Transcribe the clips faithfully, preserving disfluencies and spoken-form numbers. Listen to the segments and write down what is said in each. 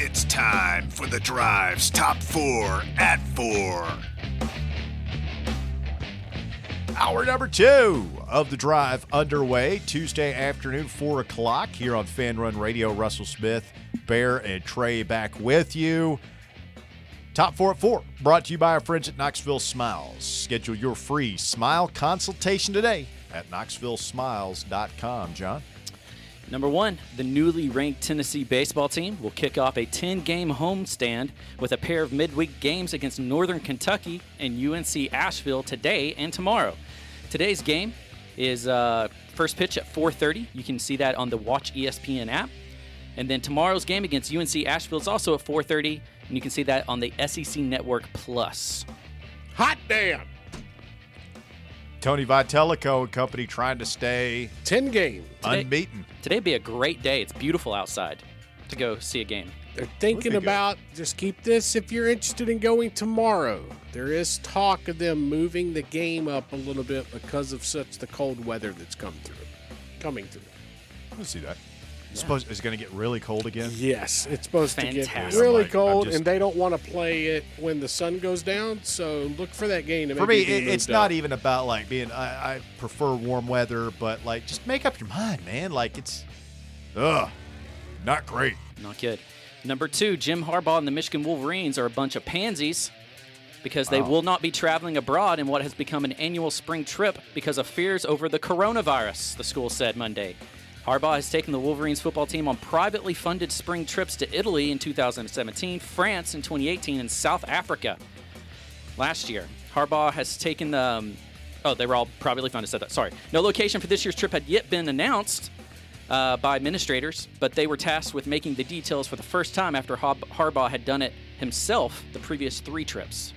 It's time for the Drive's Top Four at Four. Hour number two of the Drive underway. Tuesday afternoon, four o'clock here on Fan Run Radio. Russell Smith, Bear, and Trey back with you. Top Four at Four, brought to you by our friends at Knoxville Smiles. Schedule your free smile consultation today at knoxville smiles dot com. John? Number one, the newly ranked Tennessee baseball team will kick off a ten-game homestand with a pair of midweek games against Northern Kentucky and U N C Asheville today and tomorrow. Today's game is uh, first pitch at four thirty. You can see that on the Watch E S P N app. And then tomorrow's game against U N C Asheville is also at four thirty, and you can see that on the S E C Network Plus. Hot damn! Tony Vitelico and company trying to stay ten game. Today, unbeaten. Today would be a great day. It's beautiful outside to go see a game. They're thinking about, just keep this if you're interested in going tomorrow. There is talk of them moving the game up a little bit because of such the cold weather that's come through, coming through. I see that. It's supposed it's going to get really cold again. Yes, it's supposed to get Fantastic. really I'm like- I'm cold, just- and they don't want to play it when the sun goes down. So look for that game to For maybe me, be it, it's moved not up. even about like being. I, I prefer warm weather, but like just make up your mind, man. Like it's, ugh, not great. Not good. Number two, Jim Harbaugh and the Michigan Wolverines are a bunch of pansies because they Wow. will not be traveling abroad in what has become an annual spring trip because of fears over the coronavirus, the school said Monday. Harbaugh has taken the Wolverines football team on privately funded spring trips to Italy in two thousand seventeen, France in twenty eighteen, and South Africa last year. Harbaugh has taken the... Um, oh, they were all privately funded, said that. Sorry. No location for this year's trip had yet been announced uh, by administrators, but they were tasked with making the details for the first time after Har- Harbaugh had done it himself the previous three trips.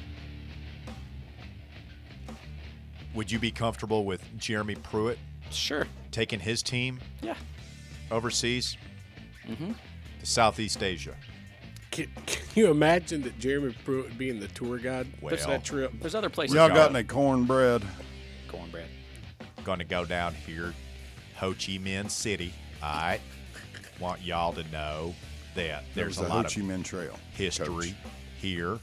Would you be comfortable with Jeremy Pruitt Sure. taking his team Yeah. overseas Mm-hmm. to Southeast Asia? Can, can you imagine that Jeremy Pruitt being the tour guide for Well. that trip? There's other places. Y'all to got go. any cornbread? Cornbread. Going to go down here, Ho Chi Minh City. All right, want y'all to know that there's There's a the Ho lot Chi of Minh Trail. history Coach. here.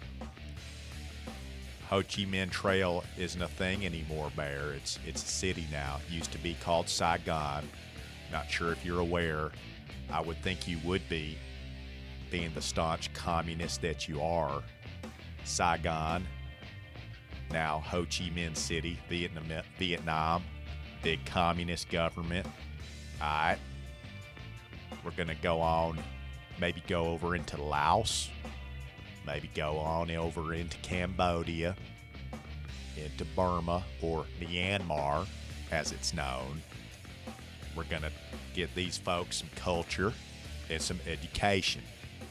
Ho Chi Minh Trail isn't a thing anymore, Bear. It's it's a city now. It used to be called Saigon. Not sure if you're aware. I would think you would be, being the staunch communist that you are. Saigon, now Ho Chi Minh City, Vietnam, Vietnam, big communist government. All right. We're going to go on, maybe go over into Laos. Maybe go on over into Cambodia, into Burma, or Myanmar, as it's known. We're going to get these folks some culture and some education.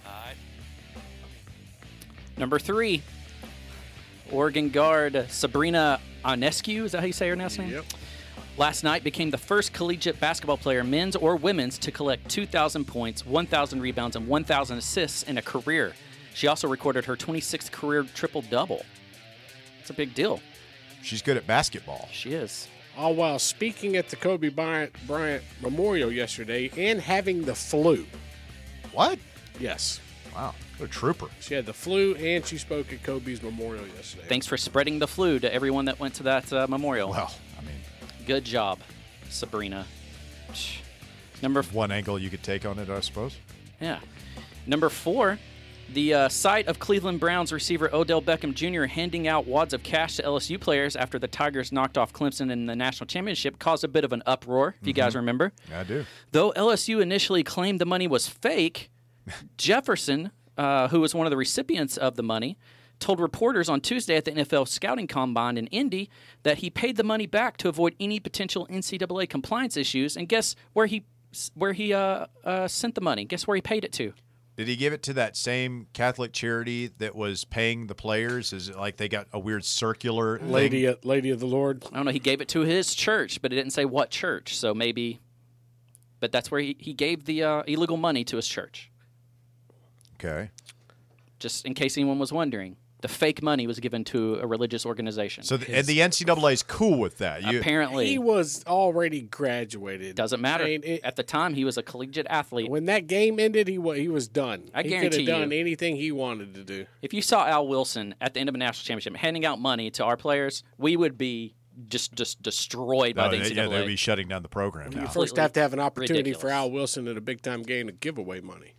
Number three, Oregon guard Sabrina Ionescu, is that how you say her last name? Yep. Last night became the first collegiate basketball player, men's or women's, to collect two thousand points, one thousand rebounds, and one thousand assists in a career. She also recorded her twenty-sixth career triple-double. It's a big deal. She's good at basketball. She is. All while speaking at the Kobe Bryant, Bryant Memorial yesterday and having the flu. What? Yes. Wow, what a trooper. She had the flu and she spoke at Kobe's memorial yesterday. Thanks for spreading the flu to everyone that went to that uh, memorial. Well, I mean, Good job, Sabrina. Number f- one angle you could take on it, I suppose. Yeah. Number four, the uh, sight of Cleveland Browns receiver Odell Beckham Junior handing out wads of cash to L S U players after the Tigers knocked off Clemson in the national championship caused a bit of an uproar, if you guys remember. I do. Though L S U initially claimed the money was fake, Jefferson, uh, who was one of the recipients of the money, told reporters on Tuesday at the N F L Scouting Combine in Indy that he paid the money back to avoid any potential N C double A compliance issues. And guess where he where he uh, uh, sent the money? Guess where he paid it to? Did he give it to that same Catholic charity that was paying the players? Is it like they got a weird circular thing? Lady, of- Lady of the Lord. I don't know. He gave it to his church, but it didn't say what church. So maybe, but that's where he, he gave the uh, illegal money to his church. Okay. Just in case anyone was wondering. The fake money was given to a religious organization. So, the, and the N C double A is cool with that. You, Apparently. He was already graduated. Doesn't matter. I mean, it- At the time, he was a collegiate athlete. when that game ended, he wa- he was done. I he guarantee could have done you. anything he wanted to do. If you saw Al Wilson at the end of a national championship handing out money to our players, we would be just just destroyed by no, the they, N C yeah, double A. they'd be shutting down the program You now. first Completely have to have an opportunity for ridiculous. Al Wilson at a big time game to give away money.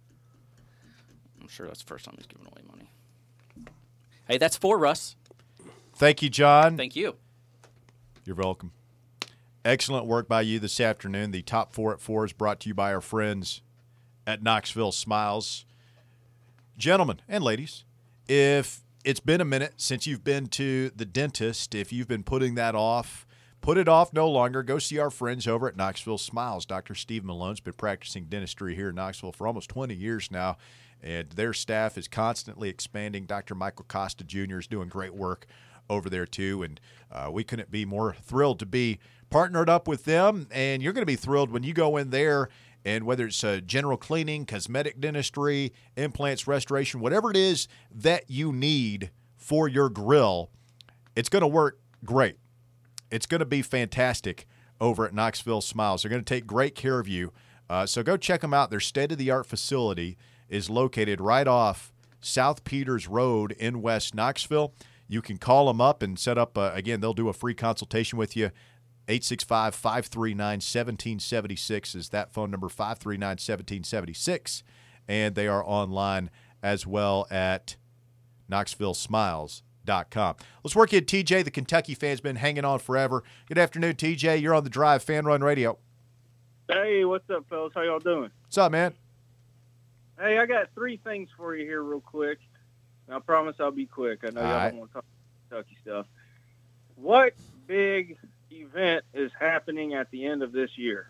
I'm sure that's the first time he's giving away money. Hey, that's for Russ. Thank you, John. Thank you. You're welcome. Excellent work by you this afternoon. The Top Four at Four is brought to you by our friends at Knoxville Smiles. Gentlemen and ladies, if it's been a minute since you've been to the dentist, if you've been putting that off, put it off no longer. Go see our friends over at Knoxville Smiles. Doctor Steve Malone's been practicing dentistry here in Knoxville for almost twenty years now, and their staff is constantly expanding. Doctor Michael Costa Junior is doing great work over there too, and uh, we couldn't be more thrilled to be partnered up with them. And you're going to be thrilled when you go in there, and whether it's uh, general cleaning, cosmetic dentistry, implants, restoration, whatever it is that you need for your grill, it's going to work great. It's going to be fantastic over at Knoxville Smiles. They're going to take great care of you. Uh, so go check them out. Their state-of-the-art facility is located right off South Peters Road in West Knoxville. You can call them up and set up, uh, again, they'll do a free consultation with you. eight six five, five three nine, one seven seven six is that phone number, five three nine, one seven seven six. And they are online as well at knoxville smiles dot com. Let's work in T J. The Kentucky fan's been hanging on forever. Good afternoon, T J. You're on the Drive Fan Run Radio. Hey, what's up, fellas? How y'all doing? What's up, man? Hey, I got three things for you here real quick. And I promise I'll be quick. I know All y'all right. don't want to talk Kentucky stuff. What big event is happening at the end of this year?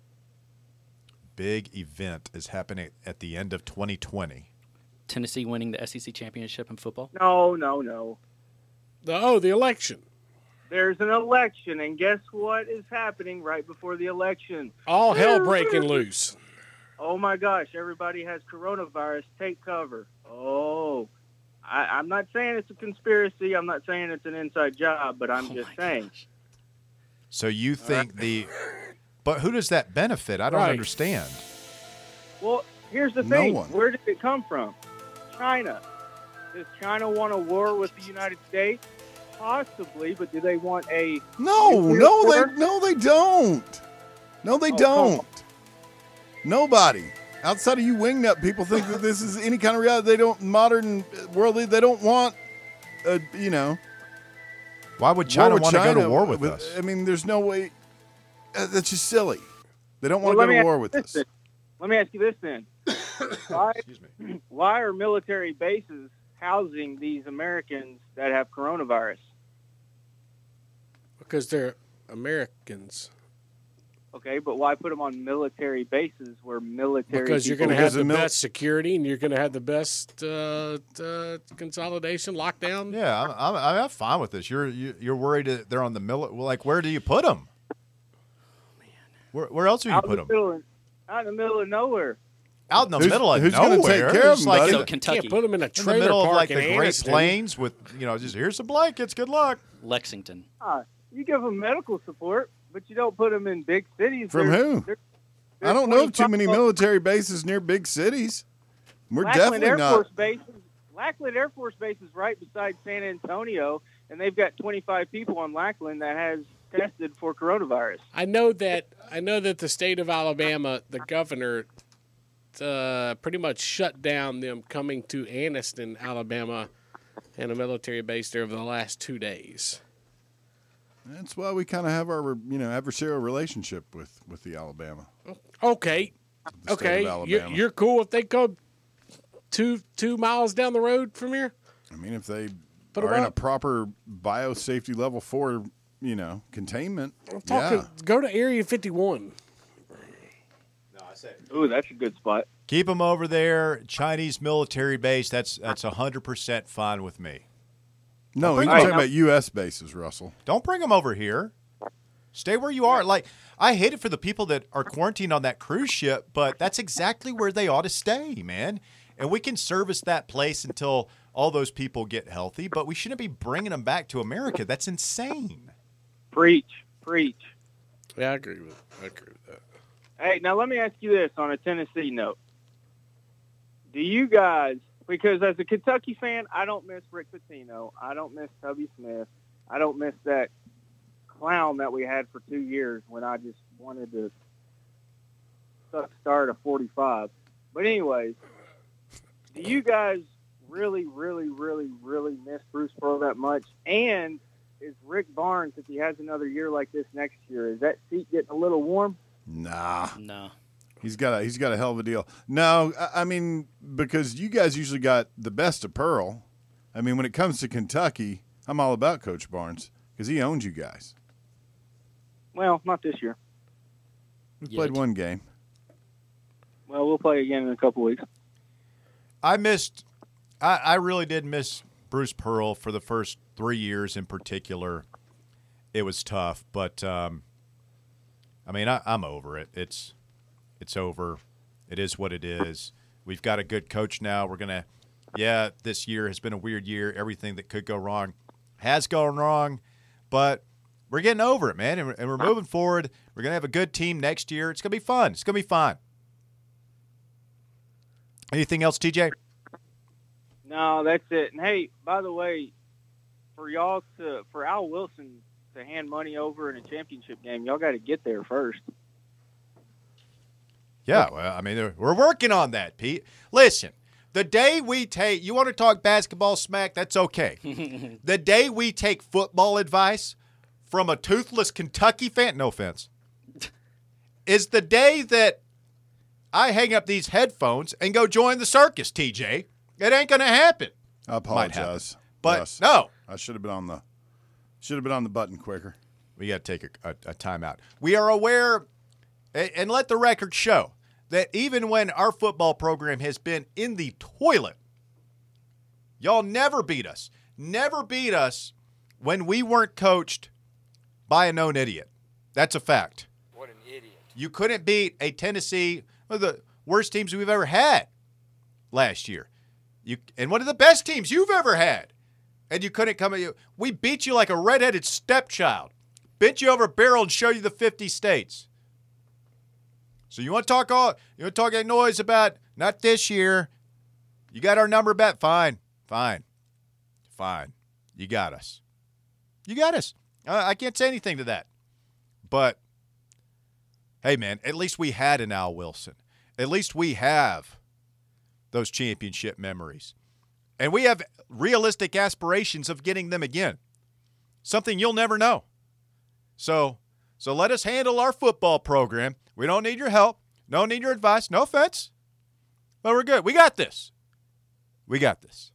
Big event is happening at the end of twenty twenty. Tennessee winning the S E C championship in football. No, no, no. The, oh, the election. There's an election, and guess what is happening right before the election? All hell breaking loose. Oh, my gosh, everybody has coronavirus. Take cover. Oh, I, I'm not saying it's a conspiracy. I'm not saying it's an inside job, but I'm Oh just my saying. gosh. So you think the – but who does that benefit? I don't Right. understand. Well, here's the No thing. one. Where did it come from? China. Does China want a war with the United States? Possibly, but do they want a No, nuclear no, war? they no, they don't. No, they Oh, come don't. on. Nobody outside of you wingnut people think that this is any kind of reality. They don't modern worldly. They don't want, uh, you know, Why would war China with want to go to China war with, us? I mean, there's no way. Uh, that's just silly. They don't Well, want let to me go to ask war you with this us. then. Let me ask you this then. why, Excuse me. why are military bases housing these Americans that have coronavirus? Because they're Americans. Okay, but why put them on military bases where military Because you're people- going to have Because the the mil- best security and you're going to have the best uh, uh, consolidation, lockdown. Yeah, I'm, I'm, I'm fine with this. You're you, you're worried that they're on the mill. Well, like, where do you put them? Where, where else do you out, put in them? the middle of, out in the middle of nowhere. Out in the Who's- middle of who's gonna nowhere. take care of It's them, like buddy? in, So the- Kentucky, Can't put them in a in the trailer middle of park like in the Great Anniston. Plains with, you know, just here's some blankets. Good luck. Lexington. Ah, you give them medical support, but you don't put them in big cities. From They're- who? they're- I don't know of too many twenty-five military bases near big cities. We're Lackland definitely Air not. Force Base. Lackland Air Force Base is right beside San Antonio, and they've got twenty-five people on Lackland that has tested for coronavirus. I know that I know that the state of Alabama, the governor, uh, pretty much shut down them coming to Anniston, Alabama, and a military base there over the last two days. That's why we kind of have our, you know, adversarial relationship with with the Alabama. Okay, the state okay, of you're, Alabama. you're cool if they come two two miles down the road from here. I mean, if they Put 'em are in a up. proper biosafety level four, you know, containment, I'm talking. yeah. Go to Area fifty-one. Ooh, that's a good spot. Keep them over there. Chinese military base. That's that's one hundred percent fine with me. No, bring you're them talking up. about U S bases, Russell. Don't bring them over here. Stay where you are. Like, I hate it for the people that are quarantined on that cruise ship, but that's exactly where they ought to stay, man. And we can service that place until all those people get healthy, but we shouldn't be bringing them back to America. That's insane. Preach, preach. Yeah, I agree with I agree with that. Hey, now let me ask you this on a Tennessee note. Do you guys, because as a Kentucky fan, I don't miss Rick Pitino. I don't miss Tubby Smith. I don't miss that clown that we had for two years when I just wanted to suck start a forty-five. But anyways, do you guys really, really, really, really miss Bruce Pearl that much? And is Rick Barnes, if he has another year like this next year, is that seat getting a little warm? Nah. No. He's got a he's got a hell of a deal. No, I, I mean, because you guys usually got the best of Pearl. I mean, when it comes to Kentucky, I'm all about Coach Barnes because he owns you guys. Well, not this year. We Yet. played one game. Well, we'll play again in a couple weeks. I missed I, I really did miss Bruce Pearl for the first three years in particular. It was tough, but um, I mean, I, I'm over it. It's it's over. It is what it is. We've got a good coach now. We're gonna, yeah, this year has been a weird year. Everything that could go wrong has gone wrong, but we're getting over it, man, and we're, and we're moving forward. We're gonna have a good team next year. It's gonna be fun. It's gonna be fun. Anything else, T J? No, that's it. And hey, by the way, for y'all to for Al Wilson to hand money over in a championship game, y'all got to get there first. Yeah, well, I mean, we're working on that, Pete. Listen, the day we take, you want to talk basketball smack, that's okay. The day we take football advice from a toothless Kentucky fan, no offense, is the day that I hang up these headphones and go join the circus, T J. It ain't going to happen. I apologize. But Yes. no. I should have been on the should have been on the button quicker. We got to take a, a, a timeout. We are aware, and, and let the record show, that even when our football program has been in the toilet, y'all never beat us. Never beat us when we weren't coached by a known idiot. That's a fact. What an idiot. You couldn't beat a Tennessee, one of the worst teams we've ever had last year. You and one of the best teams you've ever had. And you couldn't come at you. We beat you like a redheaded stepchild. Bent you over a barrel and show you the fifty states. So you want to talk all you want to talk that noise about not this year. You got our number bet. Fine. Fine. Fine. You got us. You got us. Uh, I can't say anything to that. But hey, man, at least we had an Al Wilson. At least we have those championship memories. And we have realistic aspirations of getting them again. Something you'll never know. So, so let us handle our football program. We don't need your help. Don't need your advice. No offense. But we're good. We got this. We got this.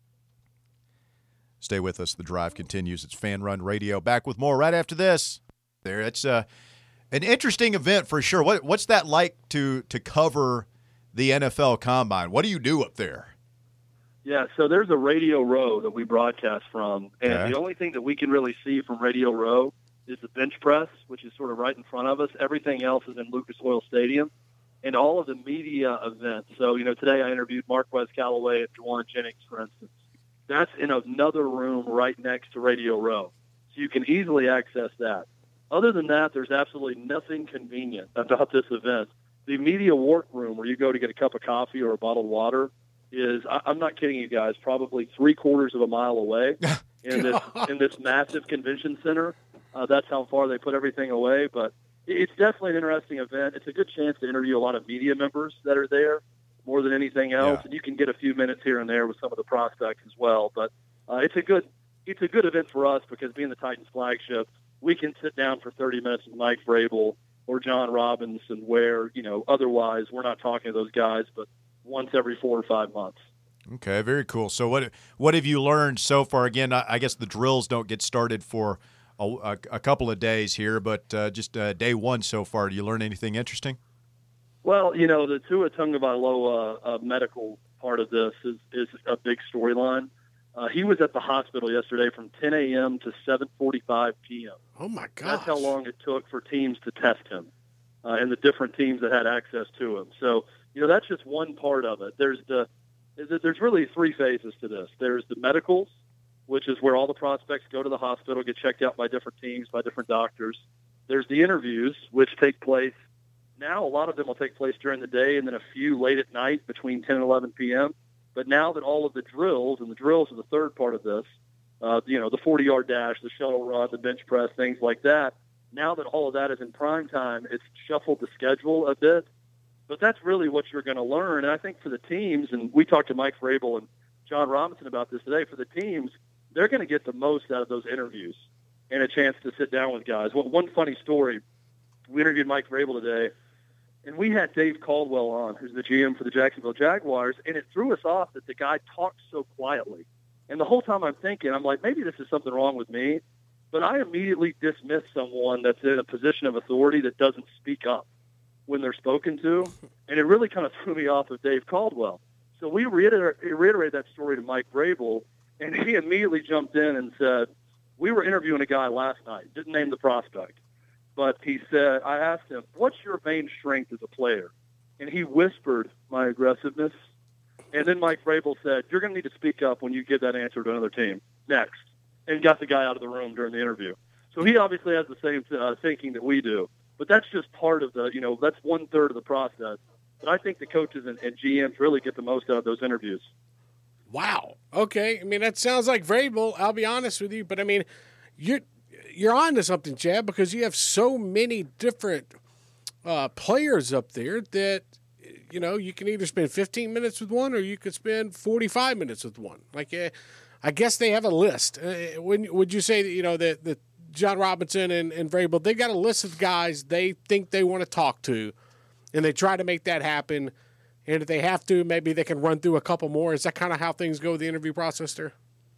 Stay with us. The drive continues. It's Fan Run Radio. Back with more right after this. There, it's uh, an interesting event for sure. What, what's that like to to cover the N F L Combine? What do you do up there? Yeah, so there's a Radio Row that we broadcast from, and Okay. the only thing that we can really see from Radio Row is the bench press, which is sort of right in front of us. Everything else is in Lucas Oil Stadium, and all of the media events. So, you know, today I interviewed Marquez Callaway and Juwan Jennings, for instance. That's in another room right next to Radio Row, so you can easily access that. Other than that, there's absolutely nothing convenient about this event. The media workroom, where you go to get a cup of coffee or a bottled water, is, I'm not kidding you guys, probably three quarters of a mile away in this in this massive convention center. Uh, that's how far they put everything away. But it's definitely an interesting event. It's a good chance to interview a lot of media members that are there more than anything else, Yeah. and you can get a few minutes here and there with some of the prospects as well. But uh, it's a good it's a good event for us because being the Titans flagship, we can sit down for thirty minutes with Mike Vrabel or John Robbins, and where, you know, otherwise we're not talking to those guys, but once every four or five months. Okay, very cool. So what what have you learned so far? Again, I, I guess the drills don't get started for a, a, a couple of days here, but uh, just uh, day one so far. Do you learn anything interesting? Well, you know, the Tua Tagovailoa uh, medical part of this is, is a big storyline. Uh, he was at the hospital yesterday from ten a.m. to seven forty-five p.m. Oh, my gosh. That's how long it took for teams to test him uh, and the different teams that had access to him. So, you know, that's just one part of it. There's the is that there's really three phases to this. There's the medicals, which is where all the prospects go to the hospital, get checked out by different teams, by different doctors. There's the interviews, which take place now. A lot of them will take place during the day and then a few late at night between ten and eleven p.m. But now that all of the drills, and the drills are the third part of this, uh, you know, the forty-yard dash, the shuttle run, the bench press, things like that, now that all of that is in prime time, it's shuffled the schedule a bit. But that's really what you're going to learn. And I think for the teams, and we talked to Mike Vrabel and John Robinson about this today, for the teams, they're going to get the most out of those interviews and a chance to sit down with guys. Well, one funny story, we interviewed Mike Vrabel today, and we had Dave Caldwell on, who's the G M for the Jacksonville Jaguars, and it threw us off that the guy talked so quietly. And the whole time I'm thinking, I'm like, maybe this is something wrong with me, but I immediately dismiss someone that's in a position of authority that doesn't speak up when they're spoken to, and it really kind of threw me off of Dave Caldwell. So we reiter- reiterated that story to Mike Vrabel, and he immediately jumped in and said, we were interviewing a guy last night, didn't name the prospect, but he said, I asked him, what's your main strength as a player? And he whispered, my aggressiveness. And then Mike Vrabel said, you're going to need to speak up when you give that answer to another team next, and got the guy out of the room during the interview. So he obviously has the same uh, thinking that we do. But that's just part of the, you know, that's one third of the process. But I think the coaches and, and G Ms really get the most out of those interviews. Wow. Okay. I mean, that sounds like Vrabel. I'll be honest with you, but I mean, you're you're on to something, Chad, because you have so many different uh, players up there that, you know, you can either spend fifteen minutes with one or you could spend forty-five minutes with one. Like, uh, I guess they have a list. Uh, when would you say that, you know, that the John Robinson and, and Vrabel, they got a list of guys they think they want to talk to, and they try to make that happen. And if they have to, maybe they can run through a couple more. Is that kind of how things go with the interview process there?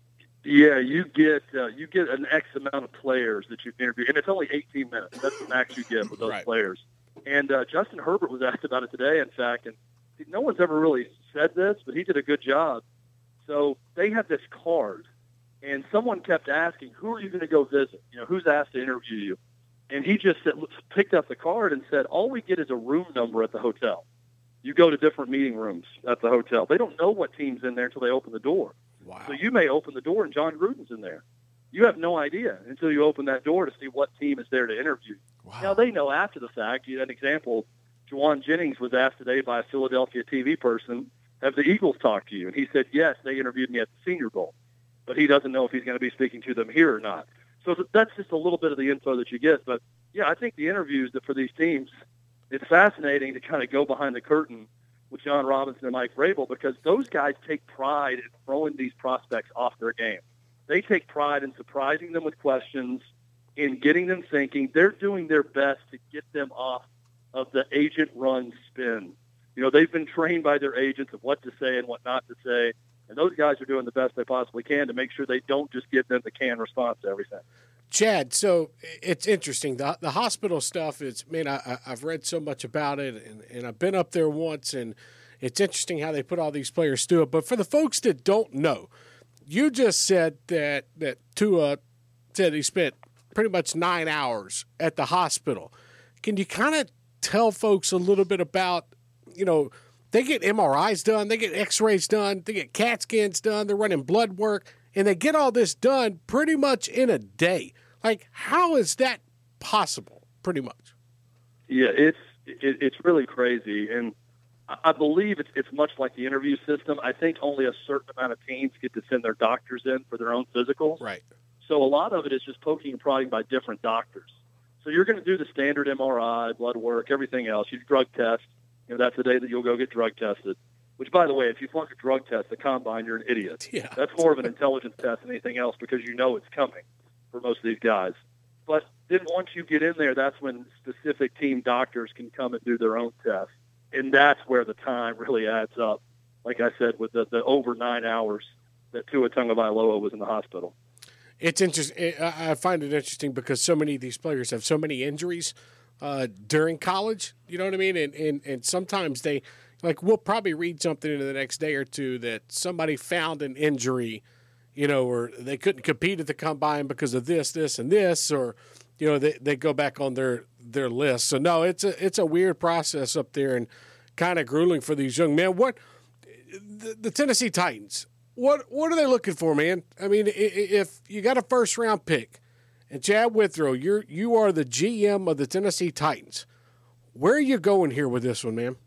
Yeah, you get uh, you get an X amount of players that you can interview, and it's only eighteen minutes. That's the max you get with those Right. players. And uh, Justin Herbert was asked about it today, in fact, and no one's ever really said this, but he did a good job. So they have this card, and someone kept asking, who are you going to go visit? You know, who's asked to interview you? And he just said, picked up the card and said, all we get is a room number at the hotel. You go to different meeting rooms at the hotel. They don't know what team's in there until they open the door. Wow. So you may open the door and John Gruden's in there. You have no idea until you open that door to see what team is there to interview. Wow. Now, they know after the fact. You had an example. Juwan Jennings was asked today by a Philadelphia T V person, have the Eagles talked to you? And he said, yes, they interviewed me at the Senior Bowl. But he doesn't know if he's going to be speaking to them here or not. So that's just a little bit of the info that you get. But, yeah, I think the interviews that for these teams, it's fascinating to kind of go behind the curtain with John Robinson and Mike Vrabel, because those guys take pride in throwing these prospects off their game. They take pride in surprising them with questions, in getting them thinking. They're doing their best to get them off of the agent-run spin. You know, they've been trained by their agents of what to say and what not to say, and those guys are doing the best they possibly can to make sure they don't just give them the canned response to everything. Chad, so it's interesting. The the hospital stuff is, man, I, I've read so much about it, and, and I've been up there once, and it's interesting how they put all these players through it. But for the folks that don't know, you just said that, that Tua said he spent pretty much nine hours at the hospital. Can you kind of tell folks a little bit about, you know, they get M R Is done, they get X-rays done, they get CAT scans done, they're running blood work, and they get all this done pretty much in a day. Like, how is that possible, pretty much? Yeah, it's it, it's really crazy, and I believe it's it's much like the interview system. I think only a certain amount of teams get to send their doctors in for their own physicals. Right. So a lot of it is just poking and prodding by different doctors. So you're going to do the standard M R I, blood work, everything else. You drug test. You know, that's the day that you'll go get drug tested. Which, by the way, if you flunk a drug test, the combine, you're an idiot. Yeah. That's more of an intelligence test than anything else, because you know it's coming for most of these guys. But then once you get in there, that's when specific team doctors can come and do their own tests. And that's where the time really adds up. Like I said, with the, the over nine hours that Tua Tagovailoa was in the hospital. It's interesting. I find it interesting because so many of these players have so many injuries uh, during college. You know what I mean? And, and and sometimes they, like, we'll probably read something in the next day or two that somebody found an injury, you know, or they couldn't compete at the combine because of this, this, and this, or, you know, they, they go back on their, their list. So, no, it's a it's a weird process up there and kind of grueling for these young men. What the, the Tennessee Titans, what what are they looking for, man? I mean, if you got a first round pick, and Chad Withrow, you're you are the G M of the Tennessee Titans. Where are you going here with this one, man?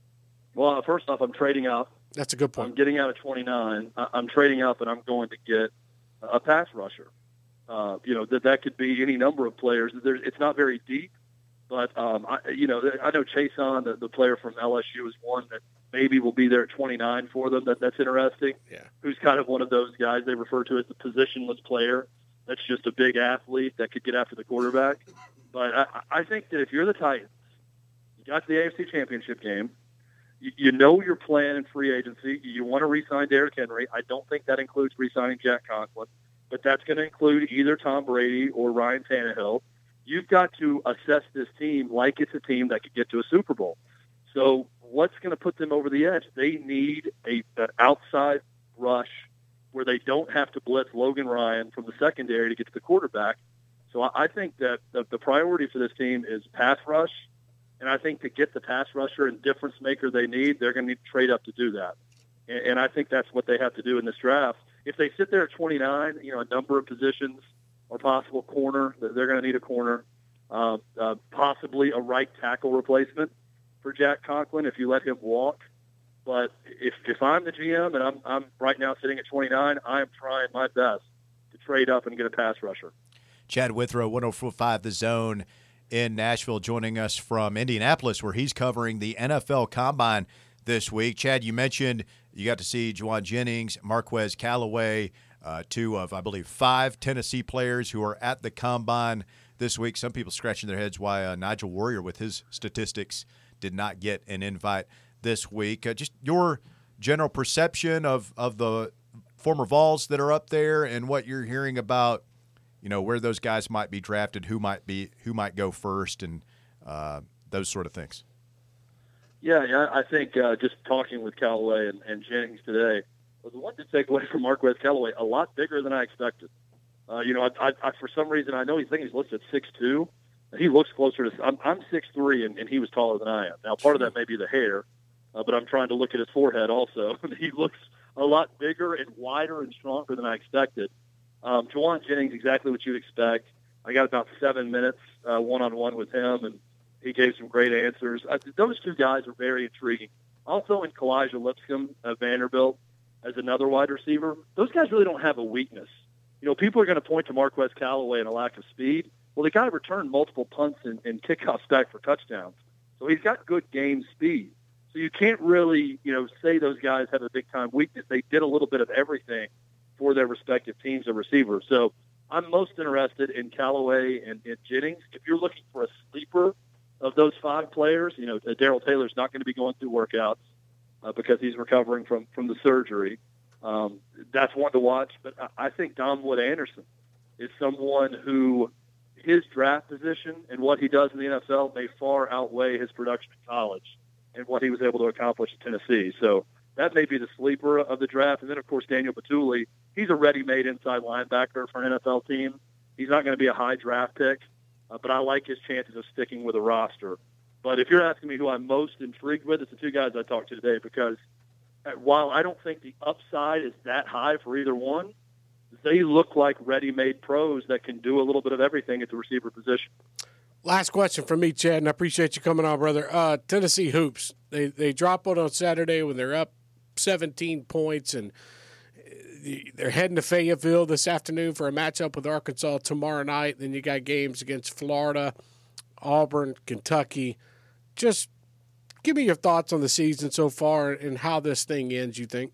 Well, first off, I'm trading up. That's a good point. I'm getting out of twenty-nine. I'm trading up, and I'm going to get a pass rusher. Uh, you know, that that could be any number of players. There's, it's not very deep, but, um, I, you know, I know Chason, the, the player from L S U, is one that maybe will be there at twenty-nine for them. That That's interesting. Yeah. Who's kind of one of those guys they refer to as the positionless player. That's just a big athlete that could get after the quarterback. But I, I think that if you're the Titans, you got to the A F C Championship game, you, you know your plan in free agency. You want to re-sign Derrick Henry. I don't think that includes re-signing Jack Conklin, but that's going to include either Tom Brady or Ryan Tannehill. You've got to assess this team like it's a team that could get to a Super Bowl. So what's going to put them over the edge? They need a, an outside rush where they don't have to blitz Logan Ryan from the secondary to get to the quarterback. So I, I think that the, the priority for this team is pass rush, and I think to get the pass rusher and difference maker they need, they're going to need to trade up to do that. And, and I think that's what they have to do in this draft. If they sit there at twenty-nine, you know, a number of positions or possible corner, they're going to need a corner, uh, uh, possibly a right tackle replacement for Jack Conklin if you let him walk. But if if I'm the G M and I'm I'm right now sitting at twenty-nine, I am trying my best to trade up and get a pass rusher. Chad Withrow, one oh four point five The Zone in Nashville, joining us from Indianapolis, where he's covering the N F L Combine this week. Chad, you mentioned you got to see Jauan Jennings, Marquez Callaway, uh, two of, I believe, five Tennessee players who are at the Combine this week. Some people scratching their heads why uh, Nigel Warrior, with his statistics, did not get an invite this week. Uh, just your general perception of, of the former Vols that are up there and what you're hearing about, you know, where those guys might be drafted, who might be who might go first, and uh, those sort of things. Yeah, yeah, I think uh, just talking with Callaway and, and Jennings today, was the one to take away from Marquez Callaway, a lot bigger than I expected. Uh, you know, I, I, I, for some reason, I know he's thinking he's listed at six two. He looks closer to – I'm, I'm six three, and, and he was taller than I am. Now, part of that may be the hair, uh, but I'm trying to look at his forehead also. He looks a lot bigger and wider and stronger than I expected. Um, Jauan Jennings, exactly what you'd expect. I got about seven minutes uh, one-on-one with him, and he gave some great answers. I, those two guys are very intriguing. Also in Kalijah Lipscomb at Vanderbilt as another wide receiver, those guys really don't have a weakness. You know, people are going to point to Marquez Callaway and a lack of speed. Well, the guy returned multiple punts and, and kickoffs back for touchdowns. So he's got good game speed. So you can't really, you know, say those guys have a big-time weakness. They did a little bit of everything for their respective teams of receivers. So I'm most interested in Callaway and, and Jennings. If you're looking for a sleeper of those five players, you know, Darrell Taylor's not going to be going through workouts uh, because he's recovering from, from the surgery. Um, that's one to watch. But I, I think Dom Wood Anderson is someone who his draft position and what he does in the N F L may far outweigh his production in college and what he was able to accomplish at Tennessee. So that may be the sleeper of the draft. And then, of course, Daniel Batuli, he's a ready-made inside linebacker for an N F L team. He's not going to be a high draft pick, uh, but I like his chances of sticking with a roster. But if you're asking me who I'm most intrigued with, it's the two guys I talked to today, because while I don't think the upside is that high for either one, they look like ready-made pros that can do a little bit of everything at the receiver position. Last question from me, Chad, and I appreciate you coming on, brother. Uh, Tennessee hoops. They they drop one on Saturday when they're up seventeen points, and they're heading to Fayetteville this afternoon for a matchup with Arkansas tomorrow night. Then you got games against Florida, Auburn, Kentucky. Just give me your thoughts on the season so far and how this thing ends, you think?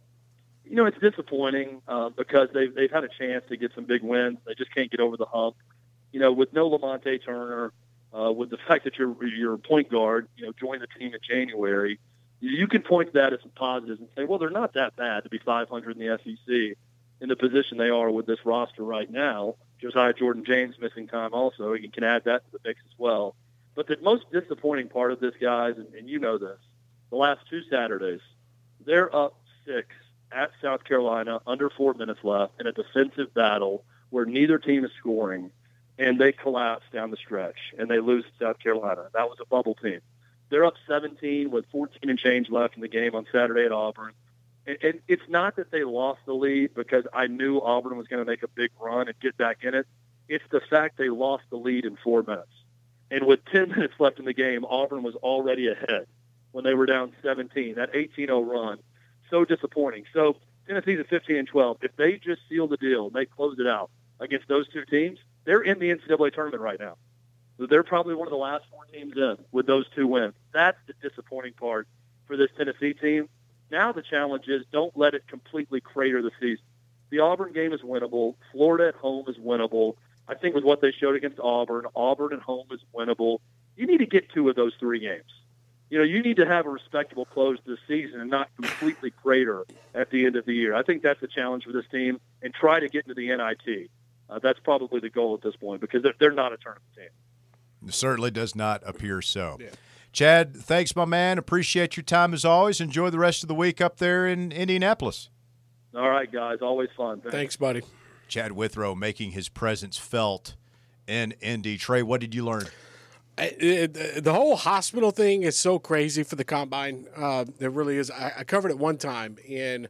You know, it's disappointing uh, because they've, they've had a chance to get some big wins. They just can't get over the hump. You know, with no Lamonte Turner, uh, with the fact that your your point guard, you know, joined the team in January, you can point to that as some positives and say, well, they're not that bad to be five hundred in the S E C in the position they are with this roster right now. Josiah Jordan-James missing time also. You can add that to the mix as well. But the most disappointing part of this, guys, and, and you know this, the last two Saturdays, they're up six at South Carolina, under four minutes left, in a defensive battle where neither team is scoring, and they collapse down the stretch, and they lose to South Carolina. That was a bubble team. They're up seventeen with fourteen and change left in the game on Saturday at Auburn. And, and it's not that they lost the lead because I knew Auburn was going to make a big run and get back in it. It's the fact they lost the lead in four minutes. And with ten minutes left in the game, Auburn was already ahead when they were down seventeen. That eighteen oh run, so disappointing. So Tennessee's at fifteen and twelve. If they just seal the deal and they close it out against those two teams, they're in the N C double A tournament right now. So they're probably one of the last four teams in with those two wins. That's the disappointing part for this Tennessee team. Now the challenge is don't let it completely crater the season. The Auburn game is winnable. Florida at home is winnable. I think with what they showed against Auburn, Auburn at home is winnable. You need to get two of those three games. You know, you need to have a respectable close to the season and not completely crater at the end of the year. I think that's the challenge for this team, and try to get into the N I T. Uh, that's probably the goal at this point because they're, they're not a tournament team. It certainly does not appear so. Yeah. Chad, thanks, my man. Appreciate your time as always. Enjoy the rest of the week up there in Indianapolis. All right, guys. Always fun. Thanks, Thanks buddy. Chad Withrow making his presence felt in Indy. Trey, what did you learn? I, it, the whole hospital thing is so crazy for the combine. Uh, it really is. I, I covered it one time, and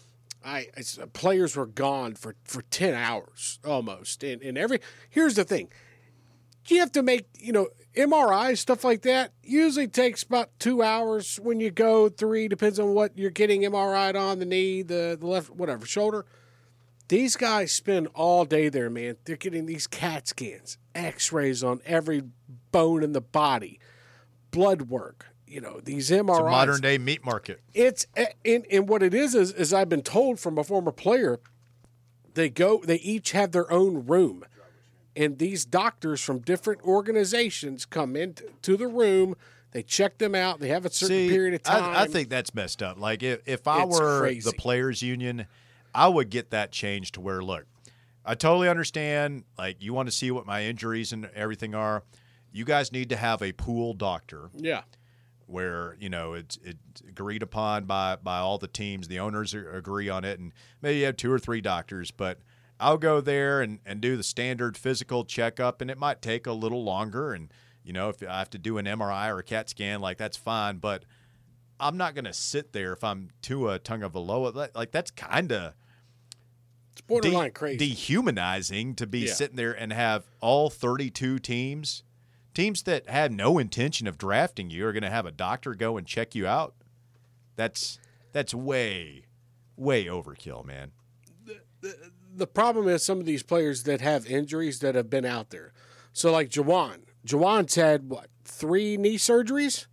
I, I players were gone for, for ten hours almost. And, and every here's the thing. You have to make, you know, M R Is, stuff like that, usually takes about two hours when you go, three, depends on what you're getting M R I'd on, the knee, the, the left, whatever, shoulder. These guys spend all day there, man. They're getting these CAT scans, X-rays on every bone in the body, blood work, you know, these M R Is. It's a modern-day meat market. It's, and, and what it is, is, is I've been told from a former player, they go, they each have their own room. And these doctors from different organizations come into the room. They check them out. They have a certain See, period of time. I, I think that's messed up. Like, if, if I It's were crazy. the players' union, I would get that changed to where, look, I totally understand, like, you want to see what my injuries and everything are. You guys need to have a pool doctor. Yeah. Where, you know, it's, it's agreed upon by, by all the teams. The owners are, agree on it. And maybe you have two or three doctors, but – I'll go there and, and do the standard physical checkup, and it might take a little longer. And, you know, if I have to do an M R I or a CAT scan, like, that's fine. But I'm not going to sit there if I'm Tua Tagovailoa. Like, that's kind of It's borderline de- crazy. dehumanizing to be Yeah. sitting there and have all thirty-two teams, teams that have no intention of drafting you, are going to have a doctor go and check you out. That's that's way, way overkill, man. The problem is some of these players that have injuries that have been out there. So like Jawan. Jawan's had, what, three knee surgeries?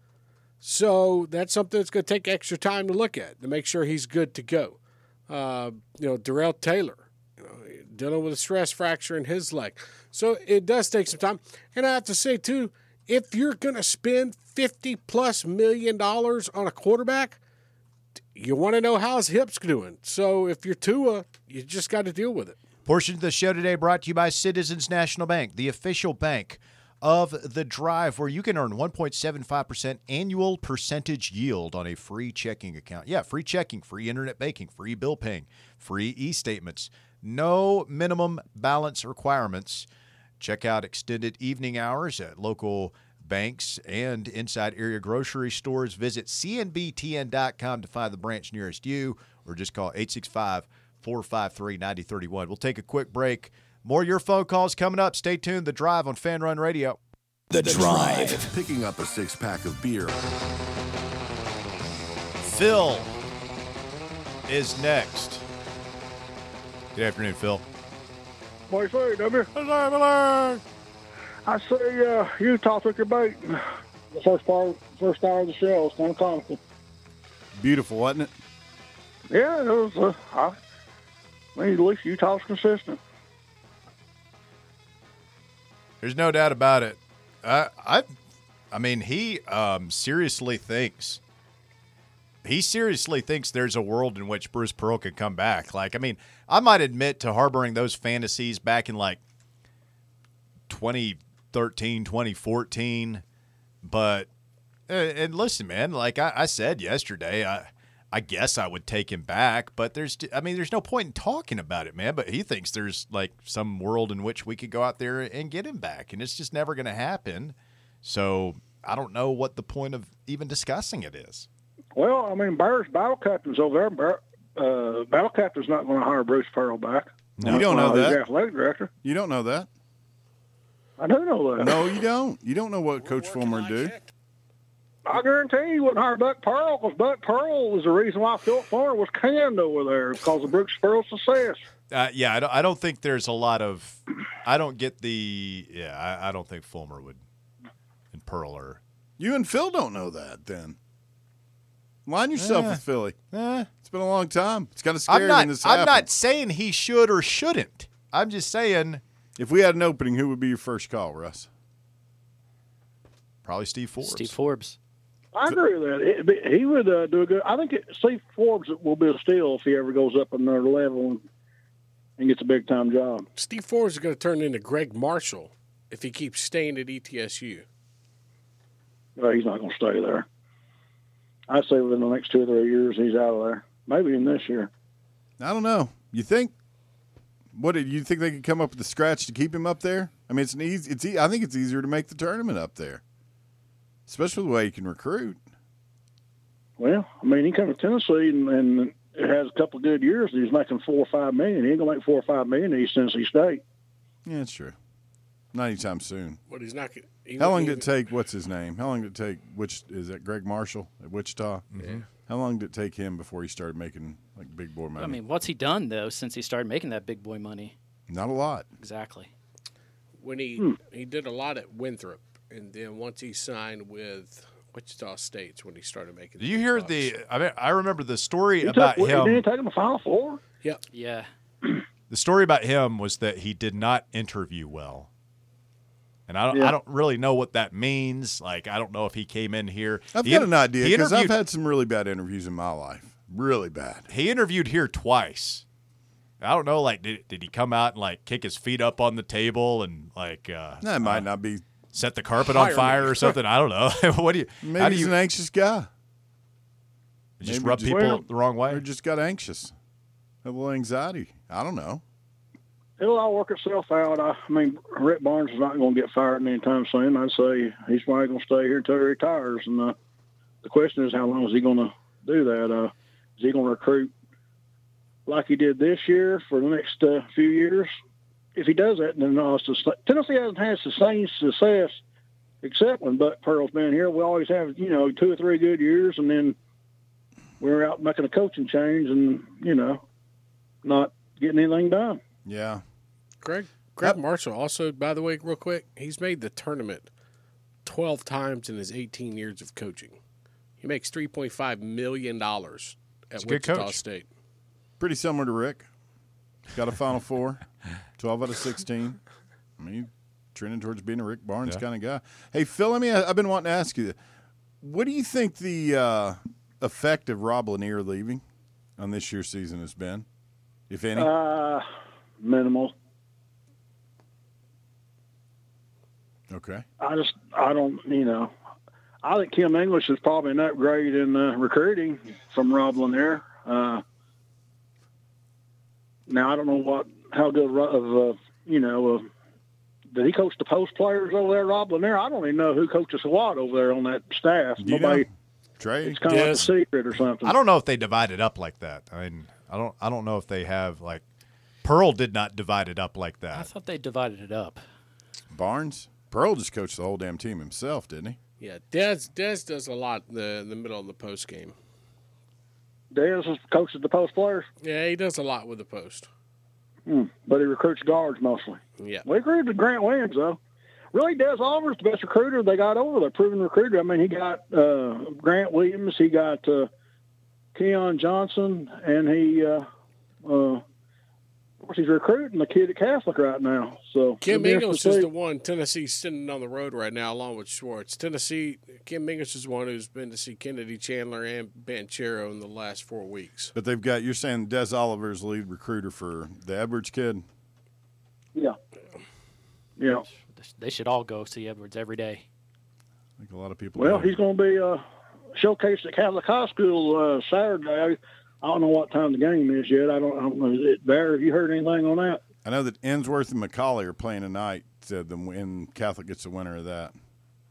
So that's something that's going to take extra time to look at to make sure he's good to go. Uh, you know, Darrell Taylor, you know, dealing with a stress fracture in his leg. So it does take some time. And I have to say, too, if you're going to spend fifty plus million dollars on a quarterback, you want to know how his hip's doing. So if you're Tua, you just got to deal with it. Portion of the show today brought to you by Citizens National Bank, the official bank of The Drive, where you can earn one point seven five percent annual percentage yield on a free checking account. Yeah, free checking, free internet banking, free bill paying, free e-statements. No minimum balance requirements. Check out extended evening hours at local banks and inside area grocery stores. Visit C N B T N dot com to find the branch nearest you, or just call eight six five, four five three, nine zero three one. We'll take a quick break. More of your phone calls coming up. Stay tuned. The Drive on Fan Run Radio. The Drive. Picking up a six-pack of beer. Phil is next. Good afternoon, Phil. What do you say, W? I say uh, Utah took your bait. The first part, first hour of the show was kind of comical. Beautiful, wasn't it? Yeah, it was. Uh, I, I mean, at least Utah's consistent. There's no doubt about it. I, I, I mean, he um, seriously thinks. He seriously thinks there's a world in which Bruce Pearl could come back. Like, I mean, I might admit to harboring those fantasies back in like twenty thirteen, twenty fourteen, but and listen, man, like I, I said yesterday, I. I guess I would take him back, but there's, I mean, there's no point in talking about it, man. But he thinks there's like some world in which we could go out there and get him back, and it's just never going to happen. So I don't know what the point of even discussing it is. Well, I mean, Bears battle captain's over there. Bear, uh, battle captain's not going to hire Bruce Pearl back. No. You don't know uh, that. He's athletic director. You don't know that. I do know that. No, you don't. You don't know what We're Coach Fulmer like do. It. I guarantee you wouldn't hire Buck Pearl because Buck Pearl was the reason why Philip Fulmer was canned over there because of Bruce Pearl's success. Uh, yeah, I don't, I don't think there's a lot of – I don't get the – yeah, I, I don't think Fulmer would and Pearl are – You and Phil don't know that then. Line yourself eh, with Philly. Eh. It's been a long time. It's kind of scary I'm not, when this I'm happens. not saying he should or shouldn't. I'm just saying – if we had an opening, who would be your first call, Russ? Probably Steve Forbes. Steve Forbes. I agree with that. He would uh, do a good. I think it, Steve Forbes will be a steal if he ever goes up another level and, and gets a big time job. Steve Forbes is going to turn into Greg Marshall if he keeps staying at E T S U. Well, he's not going to stay there. I'd say within the next two or three years, he's out of there. Maybe in this year. I don't know. You think? What do you think they could come up with a scratch to keep him up there? I mean, it's an easy. It's. E- I think it's easier to make the tournament up there, especially the way he can recruit. Well, I mean, he comes to Tennessee and, and it has a couple of good years. He's making four or five million. He ain't gonna make four or five million at East Tennessee State. Yeah, that's true. Not anytime soon. But he's not. He, How long he, did it take? What's his name? How long did it take? Which is that? Greg Marshall at Wichita. Yeah. How long did it take him before he started making like big boy money? I mean, what's he done though since he started making that big boy money? Not a lot. Exactly. When he Hmm. he did a lot at Winthrop, and then once he signed with Wichita State's when he started making. Do you hear bucks. the? I mean, I remember the story He about took, him. Did he take him to Final Four? Yep. Yeah. The story about him was that he did not interview well. And I don't, Yeah. I don't really know what that means. Like, I don't know if he came in here. I've He got in- an idea he because I've interviewed- had some really bad interviews in my life. Really bad. He interviewed here twice. I don't know, like, did, did he come out and, like, kick his feet up on the table and, like, uh, That might uh, not be. set the carpet on Hire fire me. or something? I don't know. What do you, Maybe how do he's you an anxious guy. just maybe rub just- people Well- the wrong way? Or just got anxious. Have a little anxiety. I don't know. It'll all work itself out. I, I mean, Rick Barnes is not going to get fired anytime soon. I'd say he's probably going to stay here until he retires. And uh, the question is, how long is he going to do that? Uh, is he going to recruit like he did this year for the next uh, few years? If he does that, then uh, Tennessee hasn't had sustained success except when Buck Pearl's been here. We always have, you know, two or three good years, and then we're out making a coaching change and, you know, not getting anything done. Yeah. Greg Greg Marshall also, by the way, real quick, he's made the tournament twelve times in his eighteen years of coaching. He makes three point five million dollars at He's a good Wichita coach. State. Pretty similar to Rick. Got a Final Four, twelve out of sixteen. I mean, trending towards being a Rick Barnes Yeah. kind of guy. Hey, Phil, let me. I've been wanting to ask you, what do you think the uh, effect of Rob Lanier leaving on this year's season has been, if any? Uh, minimal. Okay. I just, I don't, you know, I think Kim English is probably an upgrade in uh, recruiting from Rob Lanier. Uh, now I don't know what, how good of, uh, you know, uh, did he coach the post players over there, Rob Lanier? I don't even know who coaches what over there on that staff. Do you Nobody. know? Trey? It's kind of like a Yes. secret or something. I don't know if they divide it up like that. I mean, I don't, I don't know if they have, like, Pearl did not divide it up like I that. thought they divided it up. Barnes? Pearl just coached the whole damn team himself, didn't he? Yeah, Dez Dez does a lot in the, in the middle of the post game. Dez is coaches the post players, Yeah, he does a lot with the post. hmm. but he recruits guards mostly. Yeah. We recruited Grant Williams, though. Really, Des Oliver's the best recruiter they got over there, proven recruiter. I mean, he got uh, Grant Williams, he got uh, Keon Johnson, and he, uh, uh, of course, he's recruiting the kid at Catholic right now. So Kim it'll be Ingles interesting is to the see. one Tennessee's sending on the road right now, along with Schwartz. Tennessee, Kim Ingles is one who's been to see Kennedy Chandler and Banchero in the last four weeks. But they've got, you're saying Des Oliver's lead recruiter for the Edwards kid? Yeah. Yeah. They should all go see Edwards every day. I think a lot of people Well, do. he's going to be uh, showcased at Catholic High School uh, Saturday. I don't know what time the game is yet. I don't, I don't know. Is it there? Have you heard anything on that? I know that Ensworth and McCauley are playing tonight. Said the win Catholic gets the winner of that.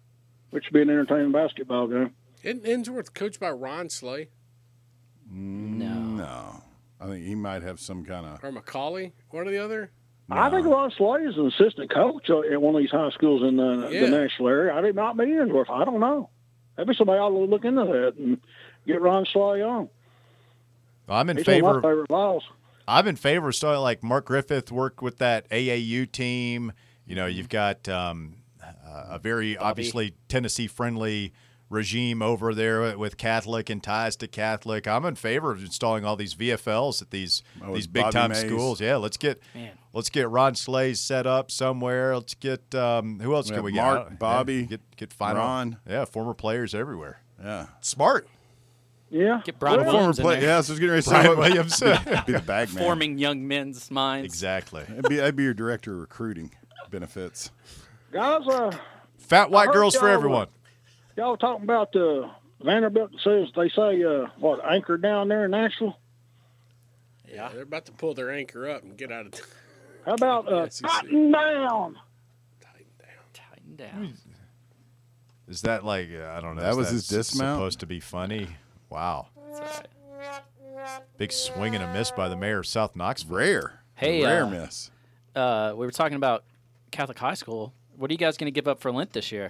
which would be an entertaining basketball game. Isn't Innsworth coached by Ron Slay No. No. I think he might have some kind of. or Macaulay? One or the other? I think Ron Slay is an assistant coach at one of these high schools in the, Yeah. the Nashville area. I did not be Innsworth. I don't know. Maybe somebody ought to look into that and get Ron Slay on. I'm in He's favor. one of my favorite balls. I'm in favor of starting like Mark Griffith worked with that A A U team. You know, you've got um, uh, a very Bobby. obviously Tennessee-friendly regime over there with Catholic and ties to Catholic. I'm in favor of installing all these V F Ls at these Oh, these with big time Bobby Mays. schools. Yeah, let's get Man. let's get Ron Slays set up somewhere. Let's get um, who else We can have we Mark, get? Yeah, Bobby, get get final, Ron. Yeah, former players everywhere. Yeah. Smart. Yeah. Get Brian Well, Former Williams in play. there. Yeah, so I was getting ready to say Brian what- Williams. be the bag man. Forming young men's minds. Exactly. I'd be, I'd be your director of recruiting benefits. Guys, uh, Fat white heard girls for y'all, everyone. y'all talking about uh, Vanderbilt says they say, uh, what, anchor down there in Nashville? Yeah. They're about to pull their anchor up and get out of town. How about uh, S E C. tighten down? Tighten down. Is that like uh, I don't know? That is was his s- dismount? Supposed to be funny? Wow! That's all right. Big swing and a miss by the mayor of South Knoxville. Rare. Hey, Rare uh, miss. Uh, we were talking about Catholic high school. What are you guys going to give up for Lent this year?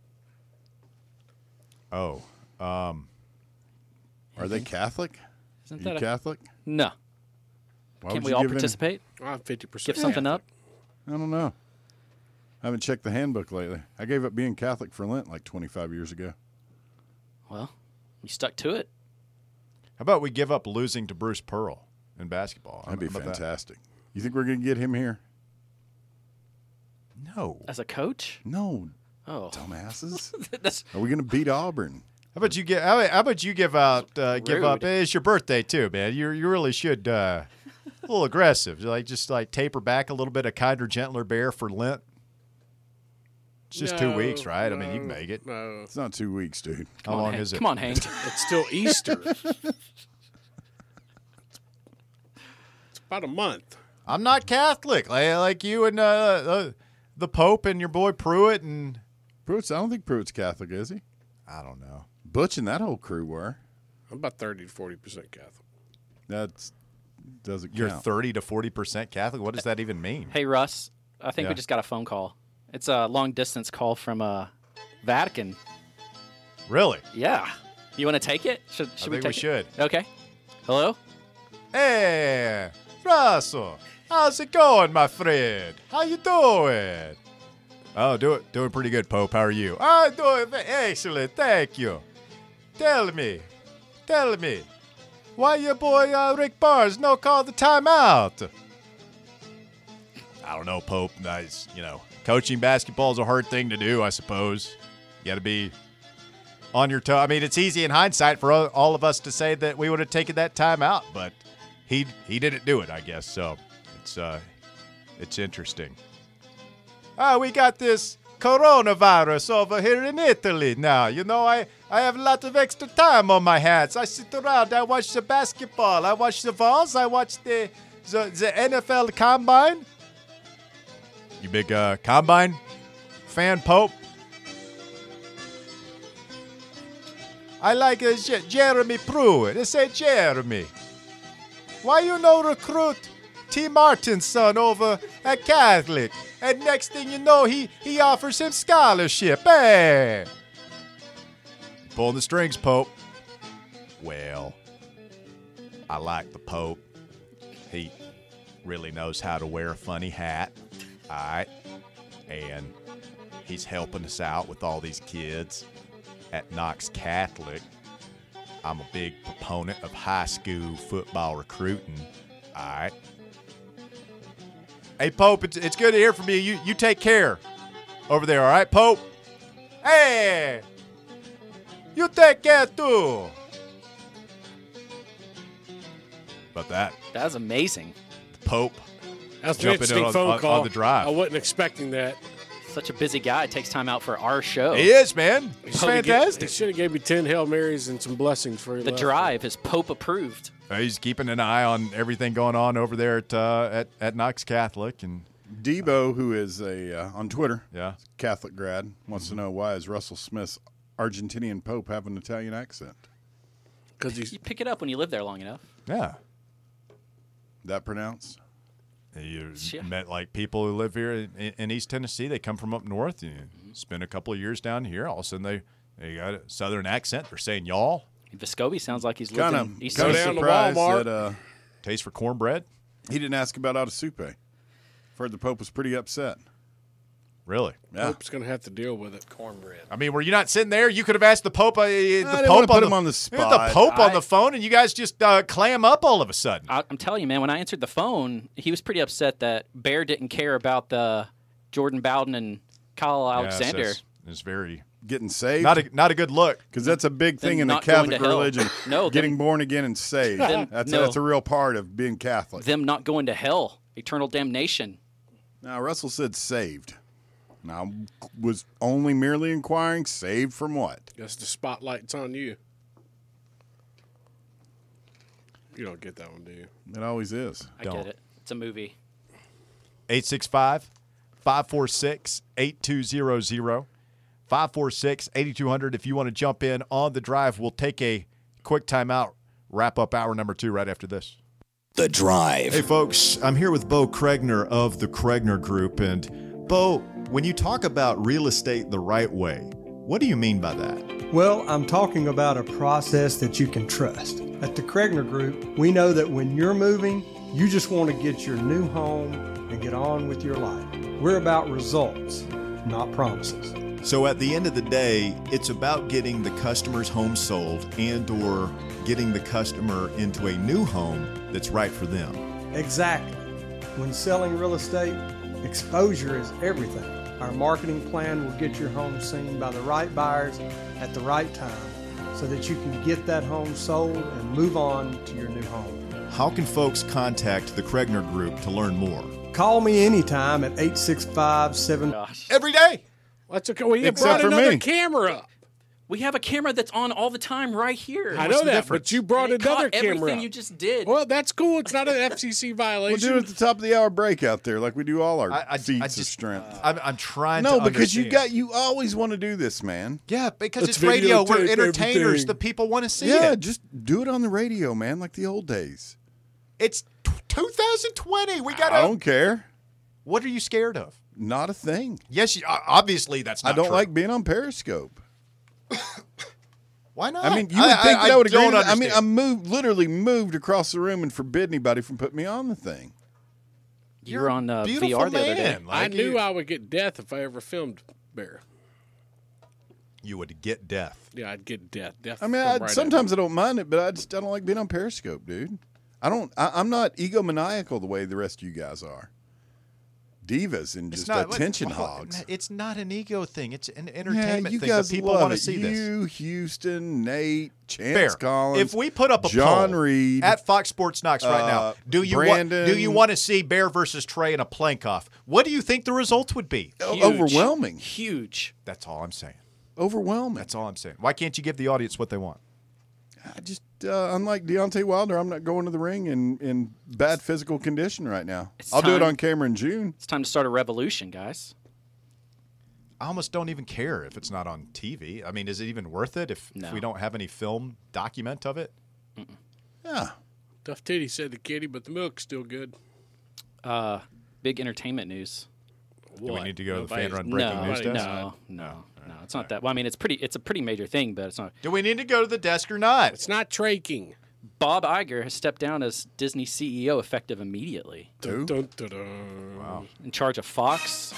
Oh, um, Are they Catholic? Isn't Are that you a- Catholic? No. Why Can't would we you all give any- participate? I'm fifty percent. Give something up? I don't know. I haven't checked the handbook lately. I gave up being Catholic for Lent like twenty-five years ago. Well, you stuck to it. how about we give up losing to Bruce Pearl in basketball? That'd be How about that? fantastic. You think we're going to get him here? No, As a coach? No, Oh. dumbasses. That's Are we going to beat Auburn? how about you get? How about, how about you give out? Uh, give up? Rude. Hey, it's your birthday too, man. You you really should. Uh, a little aggressive, like just like taper back a little bit. A kinder, gentler bear for Lent. It's just two No, weeks, right? I mean, you can no, make it. No. It's not two weeks, dude. How Come on, long Hank. is it? Come on, Hank. It's still Easter. it's about a month. I'm not Catholic, like, like you and uh, uh, the Pope and your boy Pruitt and Pruitt's, I don't think Pruitt's Catholic, is he? I don't know. Butch and that whole crew were. I'm about thirty to forty percent Catholic. That doesn't You're count. thirty to forty percent Catholic. What does that even mean? Hey, Russ. I think Yeah. we just got a phone call. It's a long distance call from uh, Vatican. Really? Yeah. You want to take it? Should, should I we think take we should. it? Okay. Hello? Hey, Russell, how's it going, my friend? How you doing? Oh, do it, doing pretty good, Pope. How are you? I'm doing excellent, thank you. Tell me, tell me, why your boy uh, Rick Barnes no call the timeout? I don't know, Pope. Nice, you know, coaching basketball is a hard thing to do, I suppose. You got to be on your toe. I mean, it's easy in hindsight for all- all of us to say that we would have taken that timeout, but he he didn't do it, I guess. So it's uh, it's interesting. Ah, we got this coronavirus over here in Italy now. You know, I, I have a lot of extra time on my hands. I sit around, I watch the basketball, I watch the Vols, I watch the the, the N F L Combine. You big uh, Combine fan, Pope? I like uh, J- Jeremy Pruitt. They say Jeremy. Why you no recruit T. Martin's son over at Catholic? And next thing you know, he, he offers him scholarship. Hey! Pulling the strings, Pope. Well, I like the Pope. He really knows how to wear a funny hat. All right? And he's helping us out with all these kids at Knox Catholic. I'm a big proponent of high school football recruiting. All right. Hey, Pope, it's, it's good to hear from you. You you take care over there, all right, Pope? Hey, you take care too. About that, That was amazing. the Pope. That's an Jumping in interesting on- phone on- call. on the drive. I wasn't expecting that. Such a busy guy. Takes time out for our show. He is, man. It's Should've ga- fantastic. He should have gave me ten Hail Marys and some blessings for The drive is Pope approved. Uh, He's keeping an eye on everything going on over there at uh, at, at Knox Catholic, and Debo, who is a uh, on Twitter, Yeah. Catholic grad, wants to know why is Russell Smith's Argentinian Pope have an Italian accent? Because he's You pick it up when you live there long enough. Yeah. That pronounced? You Yeah. met like people who live here in, in East Tennessee. They come from up north. You spend a couple of years down here. All of a sudden, they they got a southern accent. They're saying y'all. Viscobi sounds like he's lived Kind in of East kind of Tennessee. down to surprised Walmart. that uh, Taste for cornbread. he didn't ask about Adasupe. I've heard the Pope was pretty upset. Really? Yeah. Pope's going to have to deal with it. Cornbread. I mean, were you not sitting there? You could have asked the Pope. Uh, the didn't Pope wanna put on him the, on the you had spot. The Pope on I- the phone, and you guys just uh, clam up all of a sudden. I, I'm telling you, man, when I answered the phone, he was pretty upset that Bear didn't care about the Jordan Bowden and Kyle Alexander. Yes, it's, it's very Getting saved? not a not a good look. Because that's a big thing Them in the not going Catholic to hell. religion. No, Getting them- born again and saved. Them- that's, no. that's a real part of being Catholic. Them not going to hell, eternal damnation. Now, Russell said saved. Now, was only merely inquiring, saved from what? Guess the spotlight's on you. You don't get that one, do you? It always is. I Don't. get it. It's a movie. eight six five, five four six, eight two zero zero. five four six, eight two zero zero. If you want to jump in on the drive, we'll take a quick timeout, wrap up hour number two right after this. The Drive. Hey, folks, I'm here with Bo Kregner of the Kregner Group. And, Bo, when you talk about real estate the right way, what do you mean by that? Well, I'm talking about a process that you can trust. At the Kregner Group, we know that when you're moving, you just want to get your new home and get on with your life. We're about results, not promises. So at the end of the day, it's about getting the customer's home sold and or getting the customer into a new home that's right for them. Exactly. When selling real estate, exposure is everything. Our marketing plan will get your home seen by the right buyers at the right time so that you can get that home sold and move on to your new home. How can folks contact the Kregner Group to learn more? Call me anytime at eight six five, seven... Gosh. Every day. That's okay. Well, you Except brought for another me. camera. We have a camera that's on all the time right here. I What's know the that, difference? but you brought It another caught everything camera. you just did. Well, that's cool. It's not an F C C We'll violation. do it at the top of the hour break out there, like we do all our I- I- feats I of just- strength. I'm, I'm trying no, to because you understand. got you always want to do this, man. Yeah, because Let's it's radio. We're videotape entertainers. everything. The people want to see yeah, it. just do it on the radio, man, like the old days. It's t- two thousand twenty. We got I to. don't care. What are you scared of? Not a thing. Yes, you, uh, obviously that's not I don't true. like being on Periscope. Why not? I mean, you would think that I, would agree. don't to that. I mean, I understand. moved, literally moved across the room and forbid anybody from putting me on the thing. you were on uh, V Beautiful R the other day. man. I Like, knew you, I would get death if I ever filmed Bear. you would get death. Yeah, I'd get death. Death. I mean, come I, right sometimes I don't mind it, but I just I don't like being on Periscope, dude. I don't. I, I'm not egomaniacal the way the rest of you guys are. Divas and just attention well, hogs. It's not an ego thing. It's an Yeah, entertainment you thing. guys The people love want to it. see you, this. Houston, Nate, Chance Fair. Collins. If we put up a John poll Reed at Fox Sports Knox right uh, now, do you Brandon- want do you want to see Bear versus Trey in a plank off? What do you think the results would be? O- Huge. overwhelming, Huge. That's all I'm saying. overwhelming. That's all I'm saying. Why can't you give the audience what they want? I just uh, unlike Deontay Wilder, I'm not going to the ring in, in bad physical condition right now. It's I'll do it time. on camera in June. It's time to start a revolution, guys. I almost don't even care if it's not on T V. I mean, is it even worth it if, No. if we don't have any film document of it? Yeah, Tough titty said the kitty, but the milk's still good. Uh, big entertainment news. Do we need to go to the Nobody's- fan run breaking no, news no, desk? no, no, no. It's not that. Well, I mean, it's pretty. It's a pretty major thing, but it's not. Do we need to go to the desk or not? It's not traking. Bob Iger has stepped down as Disney C E O effective immediately. Who? Dun, dun, dun. Wow. In charge of Fox,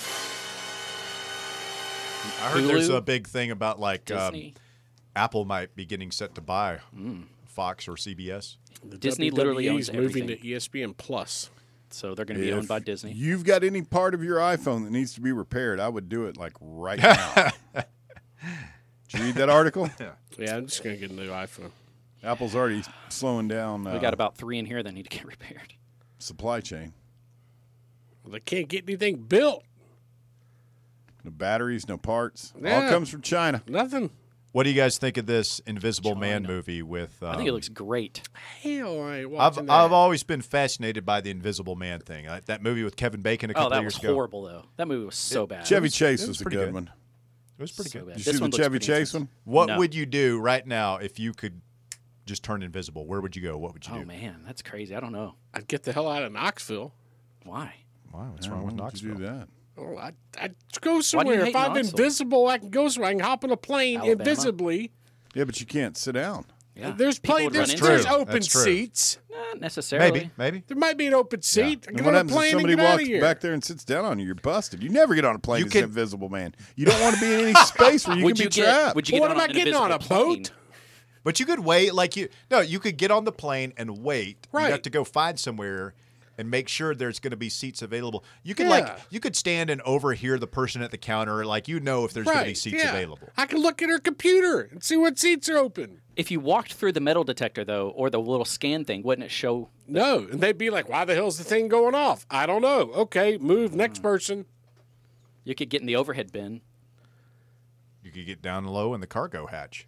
I heard there's Hulu, a big thing about like um, Disney. Apple might be getting set to buy Fox or C B S. The Disney W W literally E owns is moving everything. to E S P N Plus. So they're going to be If owned by Disney. you've got any part of your iPhone that needs to be repaired, I would do it like right now. Did you read that article? Yeah, I'm just gonna get a new iPhone. Apple's already slowing down uh, we got about three in here that need to get repaired. supply chain. Well, they can't get anything built. No batteries, no parts. All Yeah. comes from China. Nothing. What do you guys think of this Invisible China. Man movie with um, I think it looks great. Hell, I ain't I've, watching that. I've always been fascinated by the Invisible Man thing. Uh, that movie with Kevin Bacon a couple oh, that of years was ago. horrible, though. That movie was so it, bad. Chevy was, Chase was was, a pretty good, good one. It was pretty so good. Did Bad. you This see one the looks Chevy pretty Chase intense. one? What No. would you do right now if you could just turn invisible? Where would you go? What would you Oh, do? man, that's crazy. I don't know. I'd get the hell out of Knoxville. Why? Wow, what's Yeah, wrong with why would you Knoxville? do that? Oh, I, I'd go somewhere. hate If I'm Knoxville? invisible, I can go somewhere. I can hop on a plane Alabama? invisibly. Yeah, but you can't sit down. Yeah. There's People plane. would There's, run into there's it. True. open That's true. seats. Not necessarily. Maybe, maybe. There might be an open seat. I And get what on a happens if plane somebody and get out walks of here. back there and sits down on you? You're busted. You never get on a plane You as can- an invisible man. You don't want to be in any space where you would can you be get? trapped. Would you get What on am I an getting on a invisible plane? boat? But you could wait, like you. No, you could get on the plane and wait. Right. You have to go find somewhere and make sure there's going to be seats available. You could Yeah. like you could stand and overhear the person at the counter, like you know if there's going to be Right, seats yeah. available. I can look at her computer and see what seats are open. If you walked through the metal detector, though, or the little scan thing, wouldn't it show? No, and they'd be like, "Why the hell's the thing going off?" I don't know. Okay, move Hmm. next person. You could get in the overhead bin. You could get down low in the cargo hatch.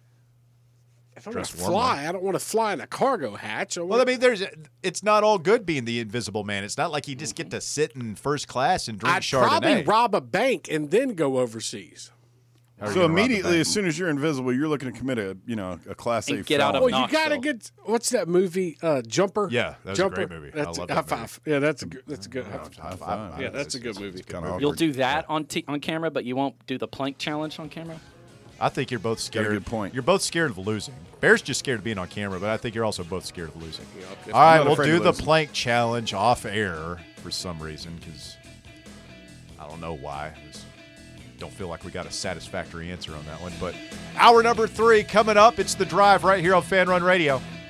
If I'm going Dress to warmly. fly, I don't want to fly in a cargo hatch. I Well, I want- mean, there's it's not all good being the Invisible Man. It's not like you just get to sit in first class and drink I'd Chardonnay. probably rob a bank and then go overseas. How are you So gonna rob a immediately, bank? as soon as you're invisible, you're looking to commit a you know a class A And get out of felony. Well, you got to Knoxville. get what's that movie? Uh, Jumper. Yeah, that was a Jumper. great movie. I That's love a, that high movie. five. Yeah, that's a good. That's a good. High High five. five. Yeah, that's a good movie. Kind of You'll do that on t- on camera, but you won't do the plank challenge on camera. I think you're both scared. good point. You're both scared of losing. Bear's just scared of being on camera, but I think you're also both scared of losing. Yep. All right, not we'll afraid do of the losing. plank challenge off air for some reason because I don't know why. I just don't feel like we got a satisfactory answer on that one. But hour number three coming up. It's The Drive right here on Fan Run Radio.